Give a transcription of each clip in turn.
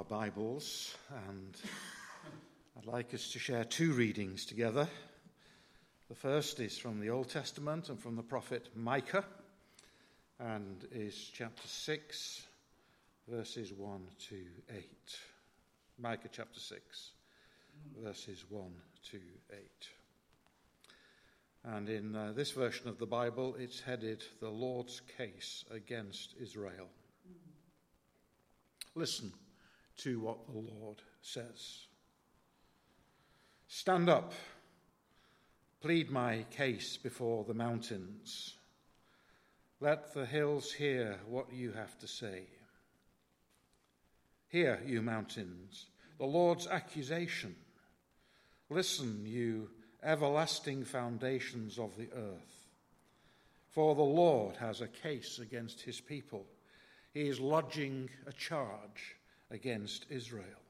Bibles, and I'd like us to share two readings together. The first is from the Old Testament and from the prophet Micah, and is chapter 6, verses 1 to 8. Micah chapter 6, verses 1 to 8. And in this version of the Bible, it's headed, "The Lord's Case Against Israel." Listen to what the Lord says. "Stand up, plead my case before the mountains. Let the hills hear what you have to say. Hear, you mountains, the Lord's accusation. Listen, you everlasting foundations of the earth. For the Lord has a case against his people. He is lodging a charge against Israel.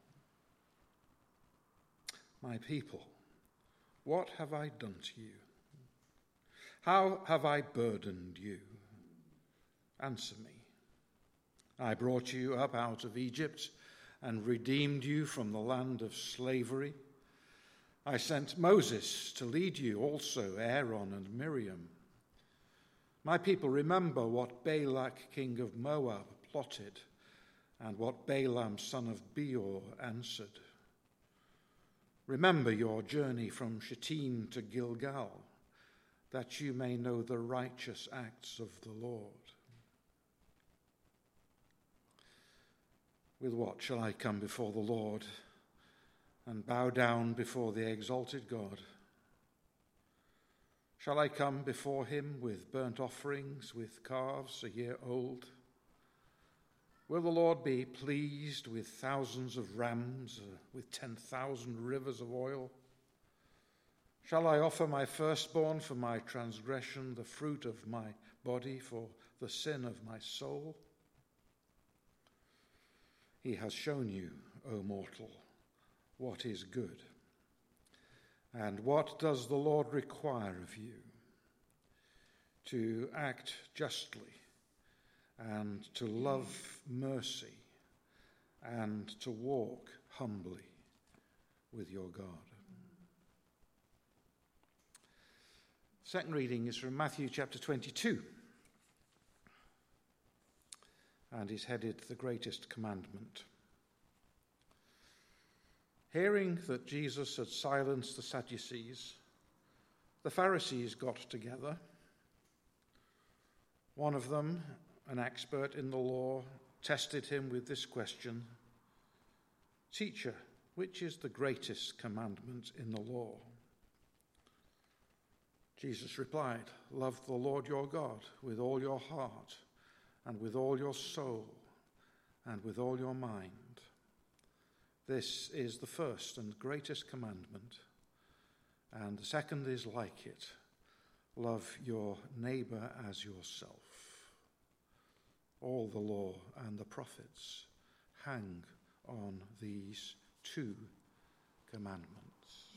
My people, what have I done to you? How have I burdened you? Answer me. I brought you up out of Egypt and redeemed you from the land of slavery. I sent Moses to lead you, also Aaron and Miriam. My people, remember what Balak, king of Moab, plotted, and what Balaam, son of Beor, answered. Remember your journey from Shittim to Gilgal, that you may know the righteous acts of the Lord. With what shall I come before the Lord and bow down before the exalted God? Shall I come before him with burnt offerings, with calves a year old? Will the Lord be pleased with thousands of rams, with 10,000 rivers of oil? Shall I offer my firstborn for my transgression, the fruit of my body for the sin of my soul? He has shown you, O mortal, what is good. And what does the Lord require of you? To act justly, and to love mercy, and to walk humbly with your God. Second reading is from Matthew chapter 22, and is headed, "The Greatest Commandment." Hearing that Jesus had silenced the Sadducees, the Pharisees got together. One of them, an expert in the law, tested him with this question: "Teacher, which is the greatest commandment in the law?" Jesus replied, "Love the Lord your God with all your heart, and with all your soul, and with all your mind. This is the first and greatest commandment, and the second is like it. Love your neighbor as yourself. All the law and the prophets hang on these two commandments."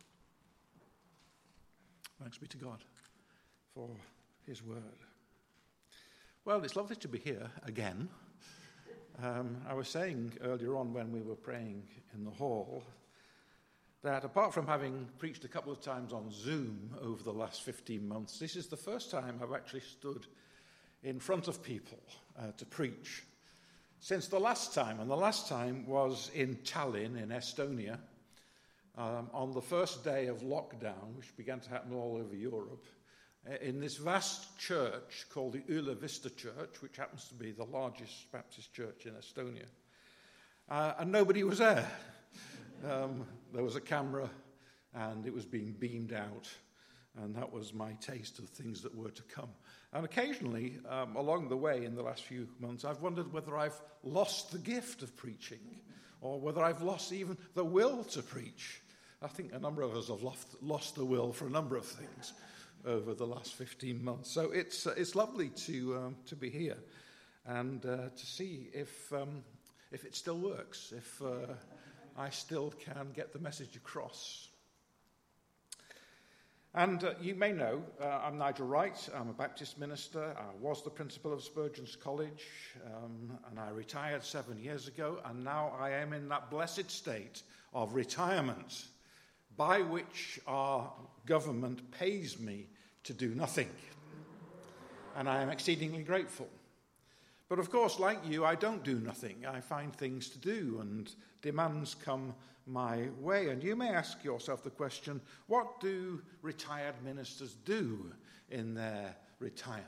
Thanks be to God for his word. Well, it's lovely to be here again. I was saying earlier on when we were praying in the hall that apart from having preached a couple of times on Zoom over the last 15 months, this is the first time I've actually stood in front of people to preach since the last time. And the last time was in Tallinn in Estonia on the first day of lockdown, which began to happen all over Europe, in this vast church called the Üla Vista Church, which happens to be the largest Baptist church in Estonia. And nobody was there. There was a camera, and it was being beamed out, and that was my taste of things that were to come. And occasionally, along the way in the last few months, I've wondered whether I've lost the gift of preaching, or whether I've lost even the will to preach. I think a number of us have lost the will for a number of things over the last 15 months. So it's lovely to be here and to see if it still works, if I still can get the message across. And you may know, I'm Nigel Wright. I'm a Baptist minister. I was the principal of Spurgeon's College, and I retired 7 years ago, and now I am in that blessed state of retirement, by which our government pays me to do nothing. And I am exceedingly grateful. But of course, like you, I don't do nothing. I find things to do, and demands come my way. And you may ask yourself the question, what do retired ministers do in their retirement,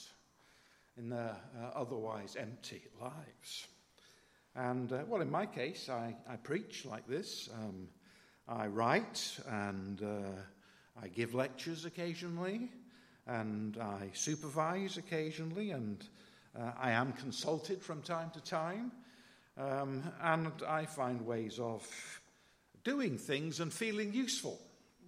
in their otherwise empty lives? And, well, in my case, I preach like this. I write, and I give lectures occasionally, and I supervise occasionally, and I am consulted from time to time, and I find ways of doing things and feeling useful.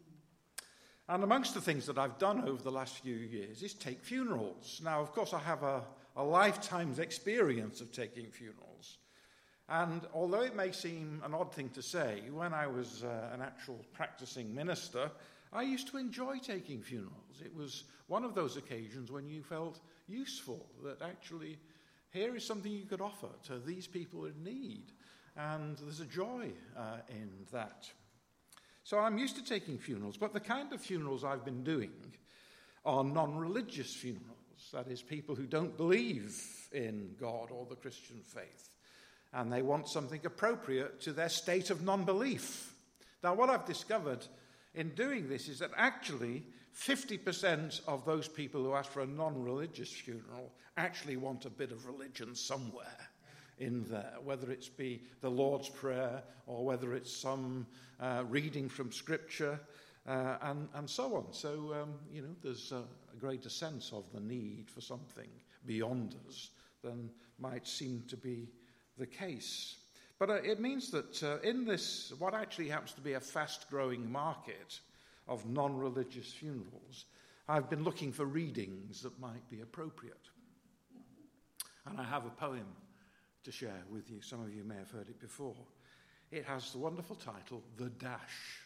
And amongst the things that I've done over the last few years is take funerals. Now, of course, I have a lifetime's experience of taking funerals. And although it may seem an odd thing to say, when I was an actual practicing minister, I used to enjoy taking funerals. It was one of those occasions when you felt useful, that actually here is something you could offer to these people in need. And there's a joy in that. So I'm used to taking funerals, but the kind of funerals I've been doing are non-religious funerals. That is, people who don't believe in God or the Christian faith, and they want something appropriate to their state of non-belief. Now, what I've discovered in doing this is that actually 50% of those people who ask for a non-religious funeral actually want a bit of religion somewhere in there, whether it's be the Lord's Prayer or whether it's some reading from Scripture and so on. So, there's a greater sense of the need for something beyond us than might seem to be the case. But it means that in this, what actually happens to be a fast-growing market of non-religious funerals, I've been looking for readings that might be appropriate. And I have a poem to share with you. Some of you may have heard it before. It has the wonderful title, The Dash.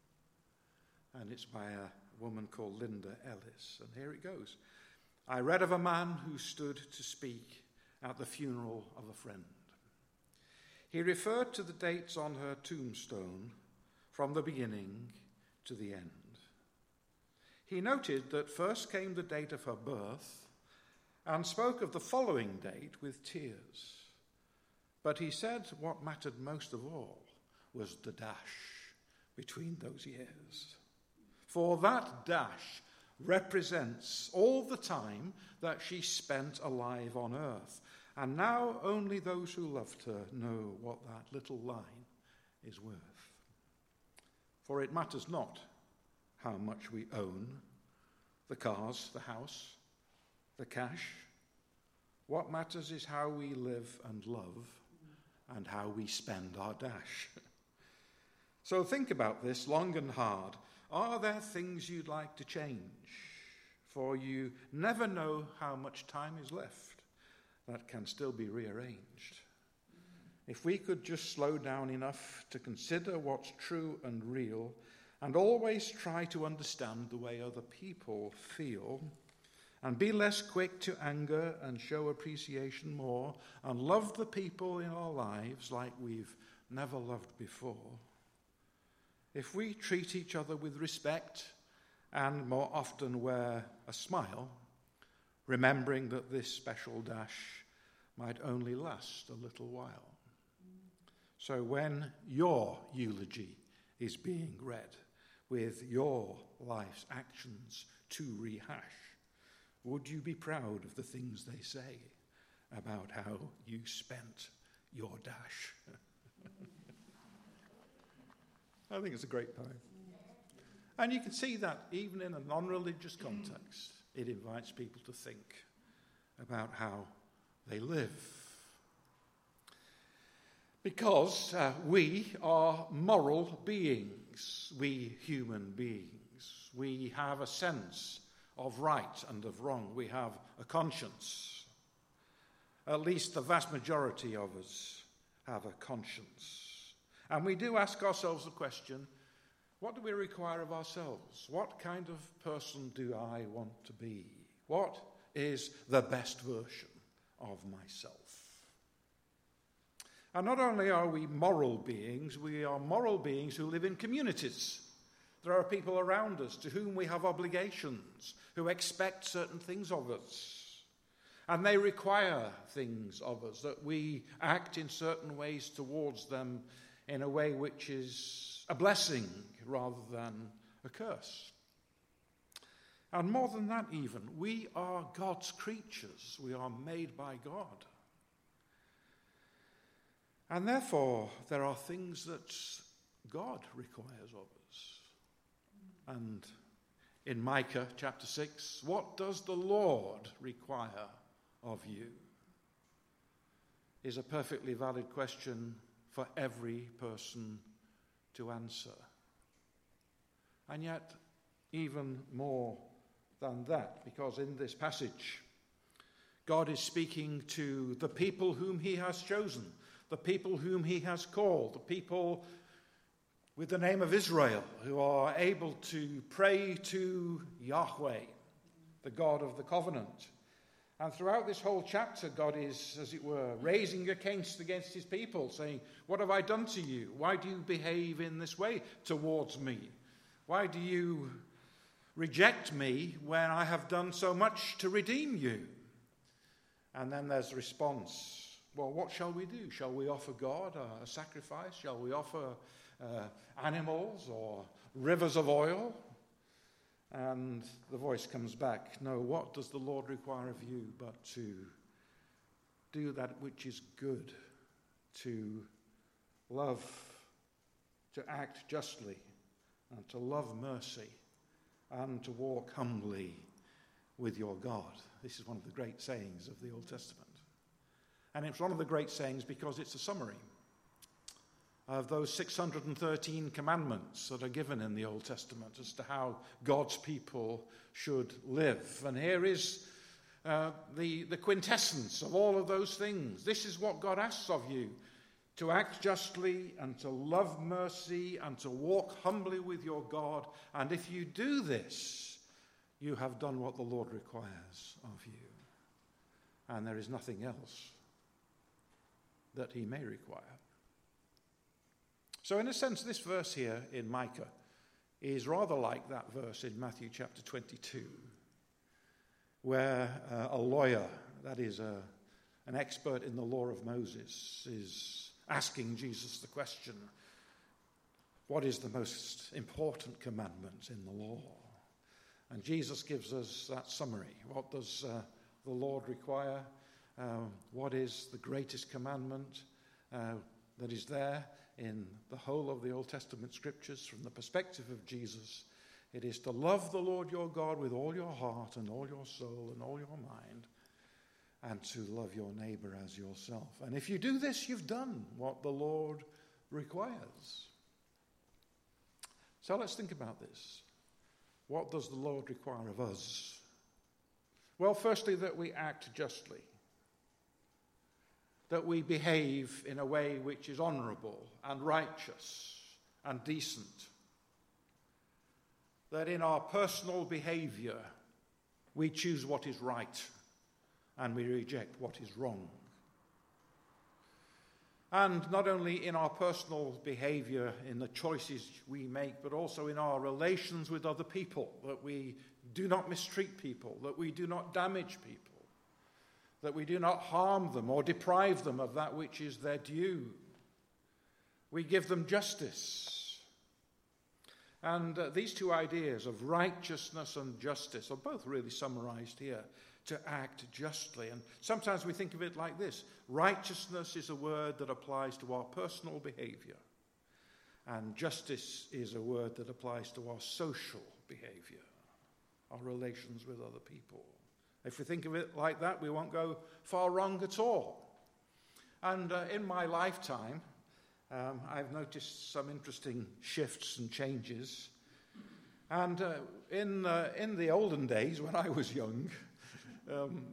And it's by a woman called Linda Ellis. And here it goes. I read of a man who stood to speak at the funeral of a friend. He referred to the dates on her tombstone from the beginning to the end. He noted that first came the date of her birth and spoke of the following date with tears. But he said what mattered most of all was the dash between those years. For that dash represents all the time that she spent alive on earth. And now only those who loved her know what that little line is worth. For it matters not how much we own, the cars, the house, the cash. What matters is how we live and love and how we spend our dash. So think about this long and hard. Are there things you'd like to change? For you never know how much time is left that can still be rearranged. If we could just slow down enough to consider what's true and real, and always try to understand the way other people feel, and be less quick to anger and show appreciation more, and love the people in our lives like we've never loved before, if we treat each other with respect and more often wear a smile, remembering that this special dash might only last a little while. So when your eulogy is being read with your life's actions to rehash, would you be proud of the things they say about how you spent your dash? I think it's a great poem. And you can see that even in a non-religious context, it invites people to think about how they live. Because we are moral beings, we human beings. We have a sense of right and of wrong. We have a conscience. At least the vast majority of us have a conscience. And we do ask ourselves the question, What do we require of ourselves? What kind of person do I want to be? What is the best version of myself? And not only are we moral beings, we are moral beings who live in communities. There are people around us to whom we have obligations, who expect certain things of us. And they require things of us, that we act in certain ways towards them in a way which is a blessing rather than a curse. And more than that even, we are God's creatures. We are made by God. And therefore, there are things that God requires of us. And in Micah chapter 6, what does the Lord require of you? Is a perfectly valid question for every person to answer. And yet, even more than that, because in this passage, God is speaking to the people whom he has chosen, the people whom he has called, the people with the name of Israel, who are able to pray to Yahweh, the God of the covenant. And throughout this whole chapter, God is, as it were, raising a case against his people, saying, what have I done to you? Why do you behave in this way towards me? Why do you reject me when I have done so much to redeem you? And then there's the response. Well, what shall we do? Shall we offer God a sacrifice? Shall we offer animals or rivers of oil? And the voice comes back, no, what does the Lord require of you but to do that which is good, to love, to act justly, and to love mercy, and to walk humbly with your God. This is one of the great sayings of the Old Testament. And it's one of the great sayings because it's a summary of those 613 commandments that are given in the Old Testament as to how God's people should live. And here is the quintessence of all of those things. This is what God asks of you, to act justly and to love mercy and to walk humbly with your God. And if you do this, you have done what the Lord requires of you. And there is nothing else that he may require. So in a sense, this verse here in Micah is rather like that verse in Matthew chapter 22, where a lawyer, that is an expert in the law of Moses, is asking Jesus the question, what is the most important commandment in the law? And Jesus gives us that summary. What does the Lord require? What is the greatest commandment that is there in the whole of the Old Testament scriptures from the perspective of Jesus? It is to love the Lord your God with all your heart and all your soul and all your mind, and to love your neighbor as yourself. And if you do this, you've done what the Lord requires. So let's think about this. What does the Lord require of us? Well, firstly, that we act justly, that we behave in a way which is honorable and righteous and decent, that in our personal behavior we choose what is right and we reject what is wrong. And not only in our personal behavior, in the choices we make, but also in our relations with other people, that we do not mistreat people, that we do not damage people, that we do not harm them or deprive them of that which is their due. We give them justice. And these two ideas of righteousness and justice are both really summarized here, to act justly. And sometimes we think of it like this. Righteousness is a word that applies to our personal behavior, and justice is a word that applies to our social behavior, our relations with other people. If we think of it like that, we won't go far wrong at all. And in my lifetime, I've noticed some interesting shifts and changes. And in the olden days, when I was young,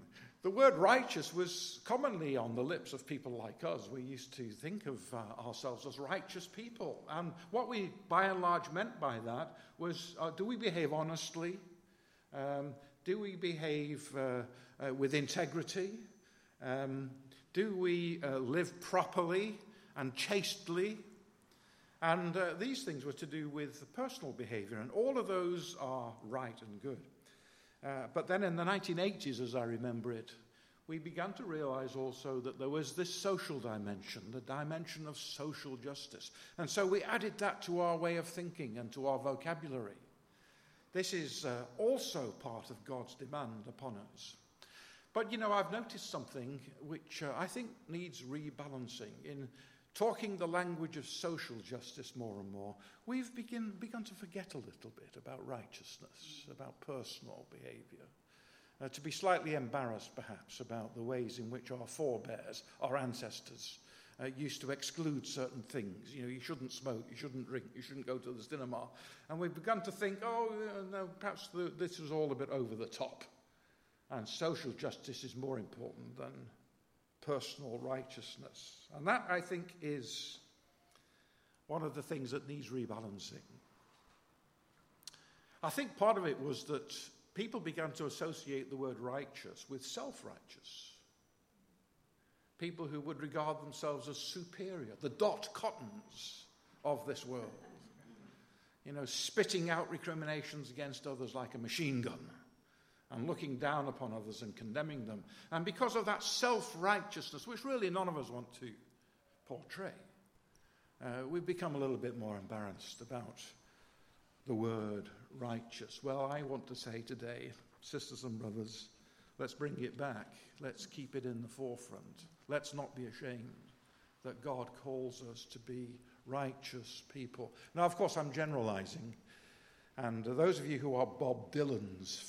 The word righteous was commonly on the lips of people like us. We used to think of ourselves as righteous people. And what we, by and large, meant by that was, do we behave honestly? Do we behave with integrity? Do we live properly and chastely? And these things were to do with personal behavior, and all of those are right and good. But then in the 1980s, as I remember it, we began to realize also that there was this social dimension, the dimension of social justice. And so we added that to our way of thinking and to our vocabulary. This is also part of God's demand upon us. But, I've noticed something which I think needs rebalancing. In talking the language of social justice more and more, we've begun to forget a little bit about righteousness, about personal behavior, to be slightly embarrassed perhaps about the ways in which our forebears, our ancestors, used to exclude certain things. You shouldn't smoke, you shouldn't drink, you shouldn't go to the cinema. And we've begun to think, no, perhaps this is all a bit over the top. And social justice is more important than personal righteousness. And that, I think, is one of the things that needs rebalancing. I think part of it was that people began to associate the word righteous with self-righteous. People who would regard themselves as superior, the Dot Cottons of this world. Spitting out recriminations against others like a machine gun, and looking down upon others and condemning them. And because of that self-righteousness, which really none of us want to portray, we've become a little bit more embarrassed about the word righteous. Well, I want to say today, sisters and brothers, let's bring it back. Let's keep it in the forefront. Let's not be ashamed that God calls us to be righteous people. Now, of course, I'm generalizing. And those of you who are Bob Dylan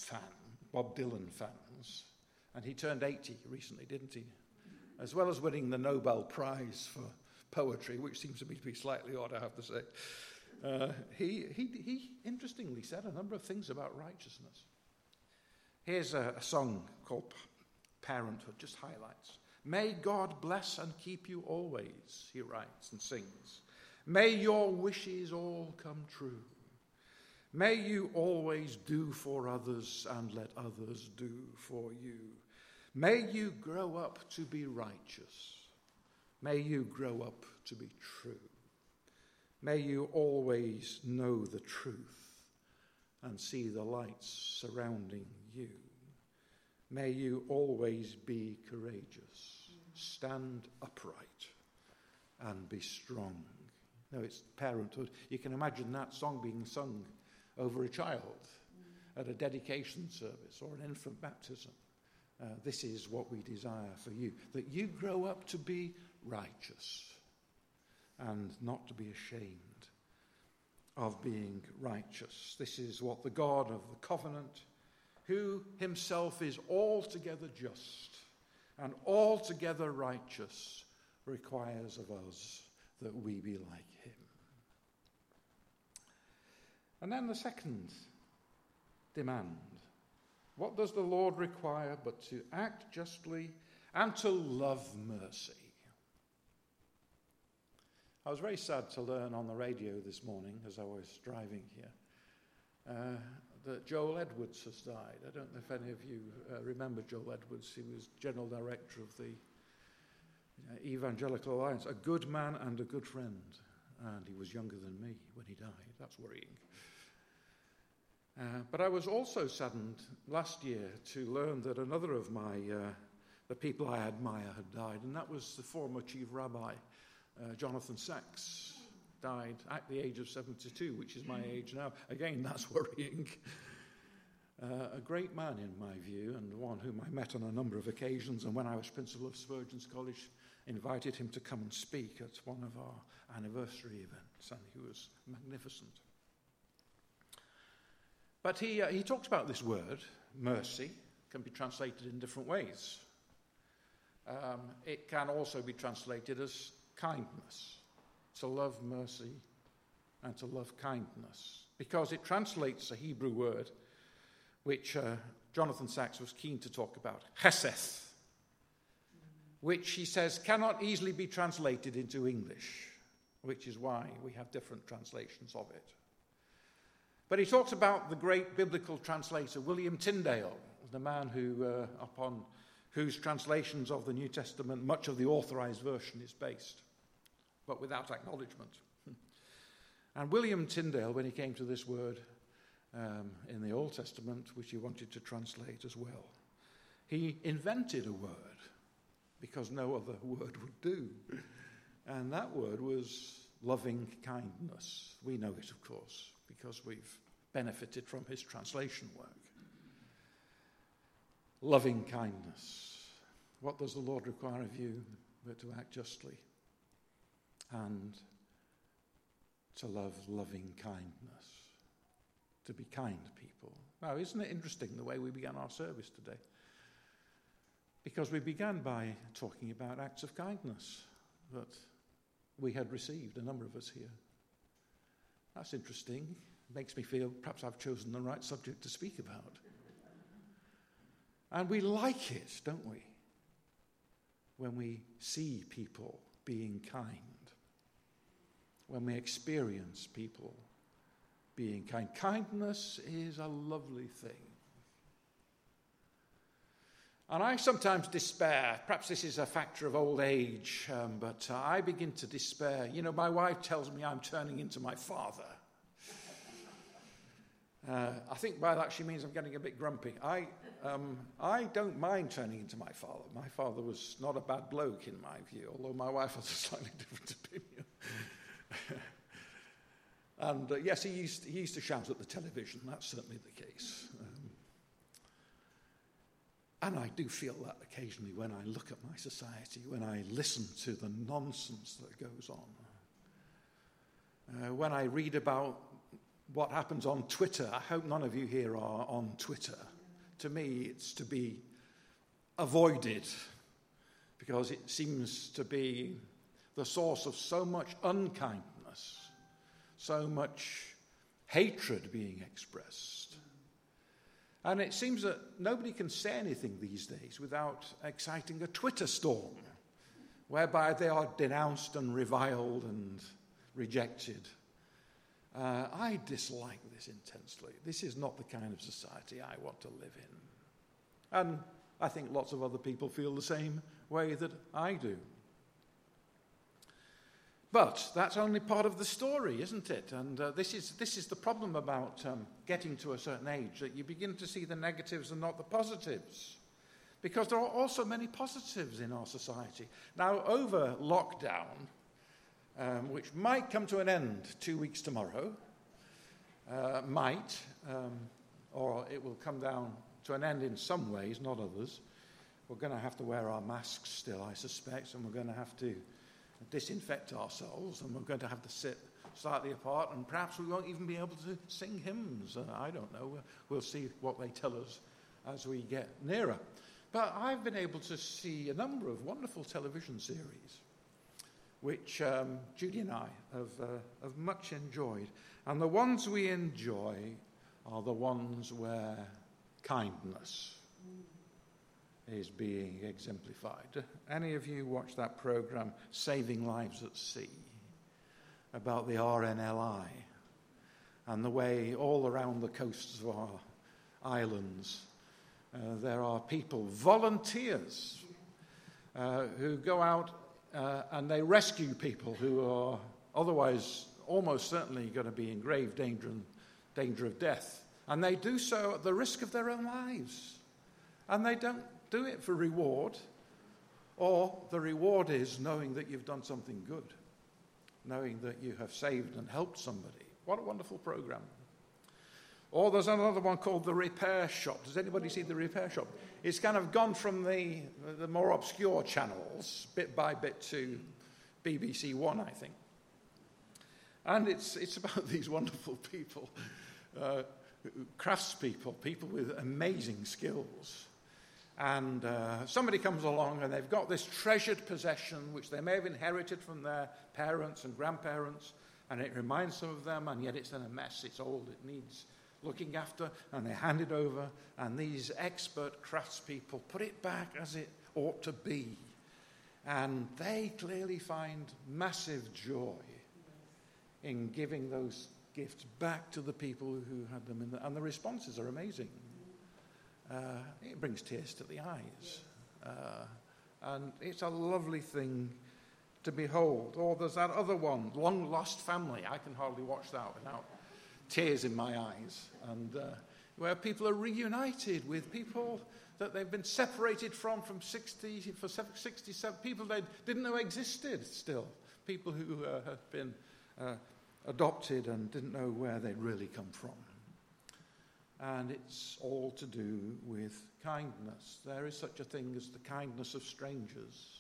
fans, and he turned 80 recently, didn't he? As well as winning the Nobel Prize for poetry, which seems to me to be slightly odd, I have to say. He interestingly said a number of things about righteousness. Here's a song called Parenthood, just highlights. May God bless and keep you always, he writes and sings. May your wishes all come true. May you always do for others and let others do for you. May you grow up to be righteous. May you grow up to be true. May you always know the truth and see the lights surrounding you. May you always be courageous, stand upright, and be strong. No, it's parenthood. You can imagine that song being sung over a child at a dedication service or an infant baptism. This is what we desire for you, that you grow up to be righteous and not to be ashamed of being righteous. This is what the God of the covenant, who himself is altogether just and altogether righteous, requires of us, that we be like him. And then the second demand. What does the Lord require but to act justly and to love mercy? I was very sad to learn on the radio this morning as I was driving here that Joel Edwards has died. I don't know if any of you remember Joel Edwards. He was General Director of the Evangelical Alliance, a good man and a good friend. And he was younger than me when he died. That's worrying. But I was also saddened last year to learn that another of the people I admire had died, and that was the former Chief Rabbi, Jonathan Sacks, died at the age of 72, which is my age now. Again, that's worrying. A great man in my view, and one whom I met on a number of occasions, and when I was principal of Spurgeon's College, invited him to come and speak at one of our anniversary events, and he was magnificent. But he talks about this word, mercy, can be translated in different ways. It can also be translated as kindness, to love mercy and to love kindness, because it translates a Hebrew word which Jonathan Sacks was keen to talk about chesed, which he says cannot easily be translated into English, which is why we have different translations of it. But he talks about the great biblical translator, William Tyndale, the man upon whose translations of the New Testament much of the authorized version is based, but without acknowledgement. And William Tyndale, when he came to this word in the Old Testament, which he wanted to translate as well, he invented a word because no other word would do. And that word was loving kindness. We know it, of course, because we've benefited from his translation work. Loving kindness. What does the Lord require of you but to act justly and to love loving kindness, to be kind people? Now, isn't it interesting the way we began our service today? Because we began by talking about acts of kindness that we had received, a number of us here. That's interesting. Makes me feel perhaps I've chosen the right subject to speak about. And we like it, don't we? When we see people being kind. When we experience people being kind. Kindness is a lovely thing. And I sometimes despair. Perhaps this is a factor of old age, but I begin to despair. You know, my wife tells me I'm turning into my father. I think by that she means I'm getting a bit grumpy. I don't mind turning into my father. My father was not a bad bloke in my view, although my wife has a slightly different opinion. And yes, he used to shout at the television. That's certainly the case. And I do feel that occasionally when I look at my society, when I listen to the nonsense that goes on. When I read about what happens on Twitter, I hope none of you here are on Twitter. To me, it's to be avoided because it seems to be the source of so much unkindness, so much hatred being expressed. And it seems that nobody can say anything these days without exciting a Twitter storm, whereby they are denounced and reviled and rejected. I dislike this intensely. This is not the kind of society I want to live in. And I think lots of other people feel the same way that I do. But that's only part of the story, isn't it? And this is the problem about getting to a certain age, that you begin to see the negatives and not the positives. Because there are also many positives in our society. Now, over lockdown, which might come to an end 2 weeks tomorrow, or it will come down to an end in some ways, not others. We're going to have to wear our masks still, I suspect, and we're going to have to disinfect ourselves, and we're going to have to sit slightly apart, and perhaps we won't even be able to sing hymns. I don't know. We'll see what they tell us as we get nearer. But I've been able to see a number of wonderful television series, which Judy and I have much enjoyed. And the ones we enjoy are the ones where kindness is being exemplified. Any of you watch that program, Saving Lives at Sea, about the RNLI and the way all around the coasts of our islands there are people, volunteers, who go out and they rescue people who are otherwise almost certainly going to be in grave danger of death. And they do so at the risk of their own lives. And they don't do it for reward, or the reward is knowing that you've done something good, knowing that you have saved and helped somebody. What a wonderful program. Or there's another one called The Repair Shop. Does anybody see The Repair Shop? It's kind of gone from the more obscure channels, bit by bit, to BBC One, I think. And it's about these wonderful people, craftspeople, people with amazing skills. And somebody comes along and they've got this treasured possession which they may have inherited from their parents and grandparents, and it reminds them of them, and yet it's in a mess, it's old, it needs looking after, and they hand it over, and these expert craftspeople put it back as it ought to be. And they clearly find massive joy in giving those gifts back to the people who had them and the responses are amazing. It brings tears to the eyes. And it's a lovely thing to behold. Or there's that other one, Long Lost Family. I can hardly watch that without tears in my eyes. And where people are reunited with people that they've been separated from 67 people they didn't know existed still. People who had been adopted and didn't know where they'd really come from. And it's all to do with kindness. There is such a thing as the kindness of strangers.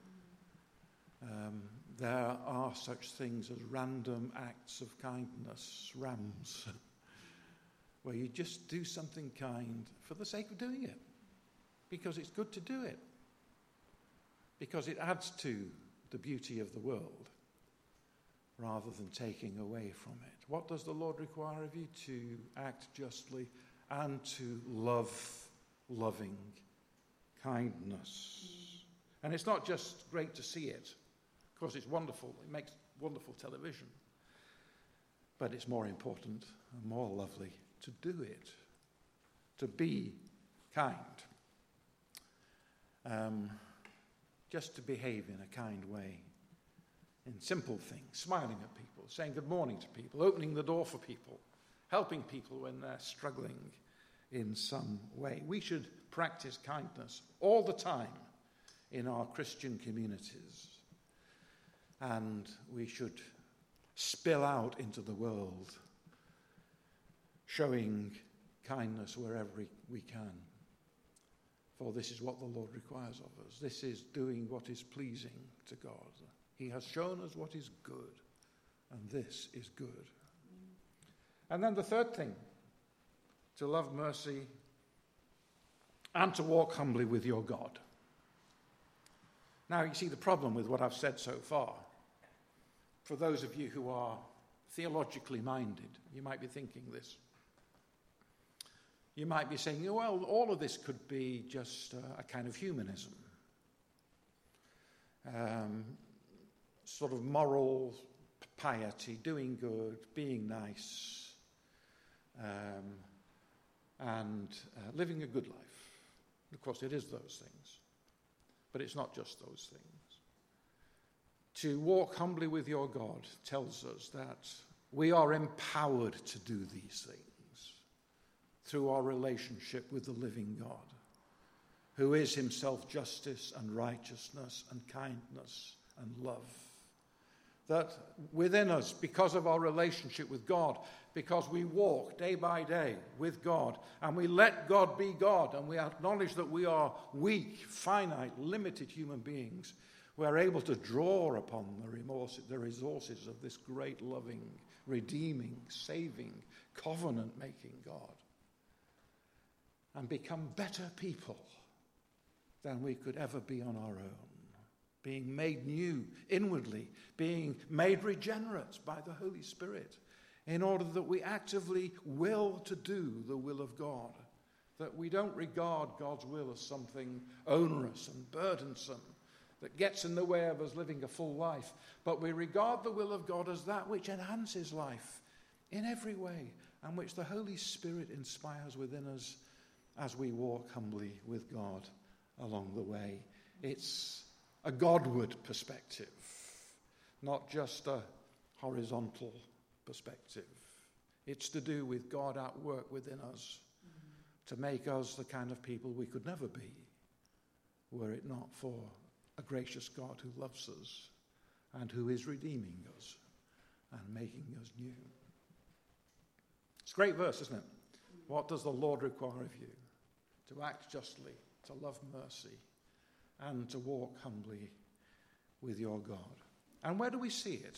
There are such things as random acts of kindness, rams, where you just do something kind for the sake of doing it, because it's good to do it, because it adds to the beauty of the world rather than taking away from it. What does the Lord require of you? To act justly and to love loving kindness. And it's not just great to see it. Of course, it's wonderful. It makes wonderful television. But it's more important and more lovely to do it, to be kind. Just to behave in a kind way, in simple things, smiling at people, saying good morning to people, opening the door for people, helping people when they're struggling in some way. We should practice kindness all the time in our Christian communities. And we should spill out into the world, showing kindness wherever we can. For this is what the Lord requires of us. This is doing what is pleasing to God. He has shown us what is good, and this is good. And then the third thing, to love mercy and to walk humbly with your God. Now, you see the problem with what I've said so far. For those of you who are theologically minded, you might be thinking this. You might be saying, well, all of this could be just a kind of humanism. Sort of moral piety, doing good, being nice, and living a good life. Of course, it is those things. But it's not just those things. To walk humbly with your God tells us that we are empowered to do these things through our relationship with the living God, who is himself justice and righteousness and kindness and love. That within us, because of our relationship with God, because we walk day by day with God, and we let God be God, and we acknowledge that we are weak, finite, limited human beings, we're able to draw upon the resources of this great, loving, redeeming, saving, covenant-making God, and become better people than we could ever be on our own, being made new inwardly, being made regenerate by the Holy Spirit, in order that we actively will to do the will of God, that we don't regard God's will as something onerous and burdensome that gets in the way of us living a full life, but we regard the will of God as that which enhances life in every way, and which the Holy Spirit inspires within us as we walk humbly with God along the way. It's a Godward perspective, not just a horizontal perspective. It's to do with God at work within us to make us the kind of people we could never be were it not for a gracious God who loves us and who is redeeming us and making us new. It's a great verse, isn't it? What does the Lord require of you? To act justly, to love mercy, and to walk humbly with your God. And where do we see it?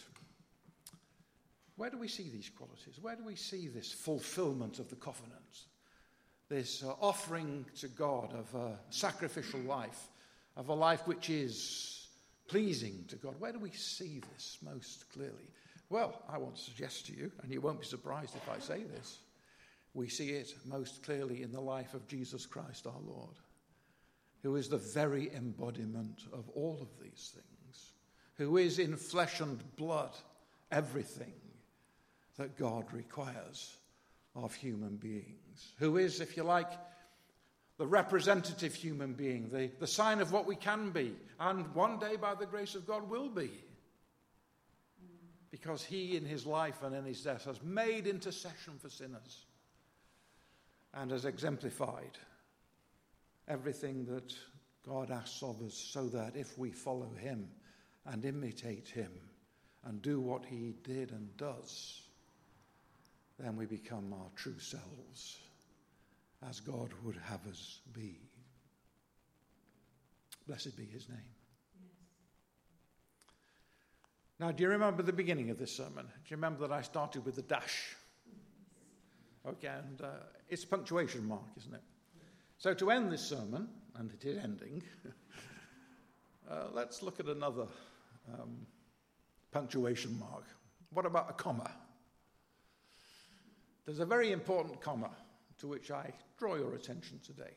Where do we see these qualities? Where do we see this fulfillment of the covenant? This offering to God of a sacrificial life, of a life which is pleasing to God. Where do we see this most clearly? Well, I want to suggest to you, and you won't be surprised if I say this, we see it most clearly in the life of Jesus Christ our Lord, who is the very embodiment of all of these things, who is in flesh and blood everything that God requires of human beings, who is, if you like, the representative human being, the sign of what we can be, and one day by the grace of God will be. Because he in his life and in his death has made intercession for sinners and has exemplified everything that God asks of us, so that if we follow him and imitate him and do what he did and does, then we become our true selves, as God would have us be. Blessed be his name. Now, do you remember the beginning of this sermon? Do you remember that I started with a dash? Okay, and it's a punctuation mark, isn't it? So to end this sermon, and it is ending, let's look at another punctuation mark. What about a comma? There's a very important comma to which I draw your attention today.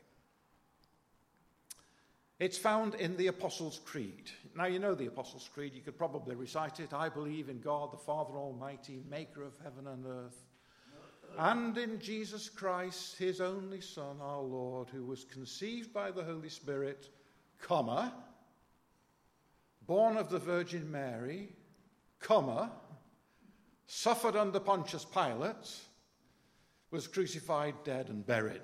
It's found in the Apostles' Creed. Now, you know the Apostles' Creed. You could probably recite it. I believe in God, the Father Almighty, maker of heaven and earth, and in Jesus Christ, his only Son, our Lord, who was conceived by the Holy Spirit, comma, born of the Virgin Mary, comma, suffered under Pontius Pilate, was crucified, dead, and buried.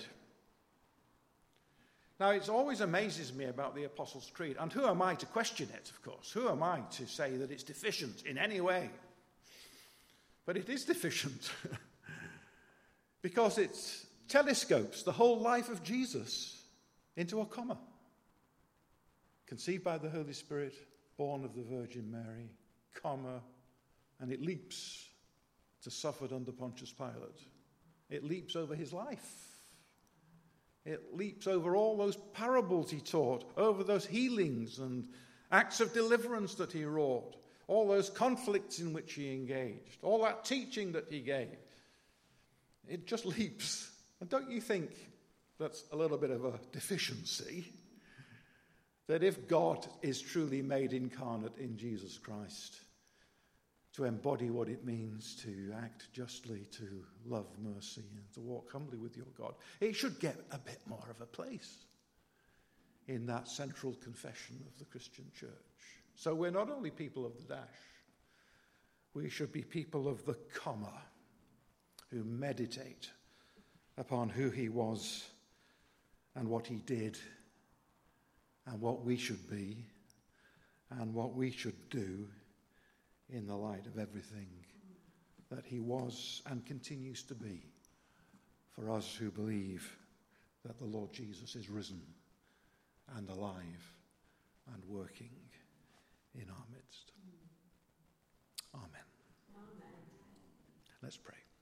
Now, it always amazes me about the Apostles' Creed, and who am I to question it, of course? Who am I to say that it's deficient in any way? But it is deficient because it telescopes the whole life of Jesus into a comma. Conceived by the Holy Spirit, born of the Virgin Mary, comma, and it leaps to suffered under Pontius Pilate. It leaps over his life. It leaps over all those parables he taught, over those healings and acts of deliverance that he wrought, all those conflicts in which he engaged, all that teaching that he gave. It just leaps. And don't you think that's a little bit of a deficiency? That if God is truly made incarnate in Jesus Christ, to embody what it means to act justly, to love mercy, and to walk humbly with your God, it should get a bit more of a place in that central confession of the Christian church. So we're not only people of the dash, we should be people of the comma, who meditate upon who he was and what he did and what we should be and what we should do in the light of everything that he was and continues to be for us who believe that the Lord Jesus is risen and alive and working in our midst. Amen. Amen. Let's pray.